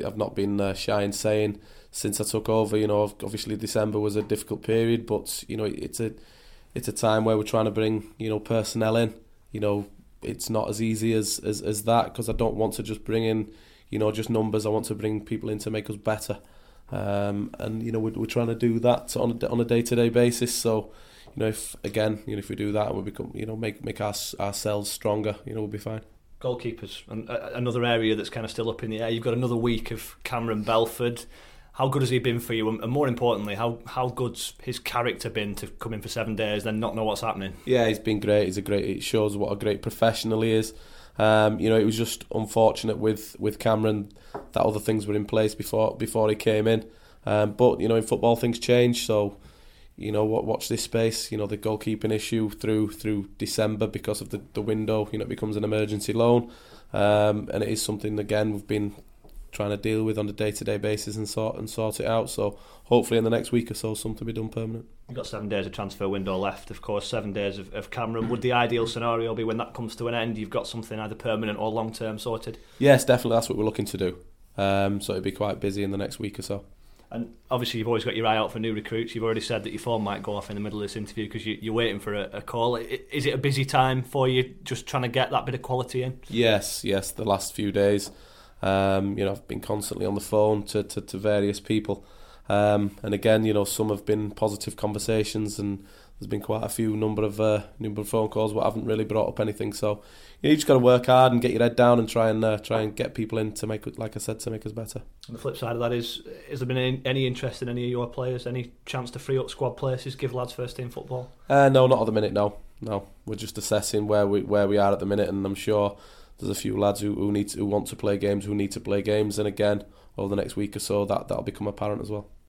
I've not been shy in saying since I took over. Obviously December was a difficult period, but it's a time where we're trying to bring personnel in. It's not as easy as that, because I don't want to just bring in just numbers. I want to bring people in to make us better, and we're trying to do that on a day-to-day basis. So if we do that and we become make ourselves stronger, we'll be fine. Goalkeepers, and another area that's kind of still up in the air. You've got another week of Cameron Belford. How good has he been for you, and more importantly, how good's his character been to come in for 7 days then not know what's happening? Yeah, he's been great. It shows what a great professional he is. It was just unfortunate with Cameron that other things were in place before he came in. But in football things change, so watch this space. The goalkeeping issue through December, because of the window, it becomes an emergency loan, and it is something again we've been trying to deal with on a day-to-day basis and sort it out. So hopefully in the next week or so something will be done permanent. You've got 7 days of transfer window left, of course, 7 days of Cameron. Would the ideal scenario be when that comes to an end, you've got something either permanent or long-term sorted? Yes, definitely, that's what we're looking to do. So it'll be quite busy in the next week or so. And obviously you've always got your eye out for new recruits. You've already said that your phone might go off in the middle of this interview because you're waiting for a call. Is it a busy time for you, just trying to get that bit of quality in? Yes, the last few days. I've been constantly on the phone to various people. And again, some have been positive conversations, and there's been quite a number of phone calls that haven't really brought up anything. So you just got to work hard and get your head down and try and get people in to make, like I said, to make us better. On the flip side of that has there been any interest in any of your players? Any chance to free up squad places, give lads first team football? No, not at the minute. No. We're just assessing where we are at the minute, and I'm sure there's a few lads who want to play games, who need to play games, and again over the next week or so that'll become apparent as well.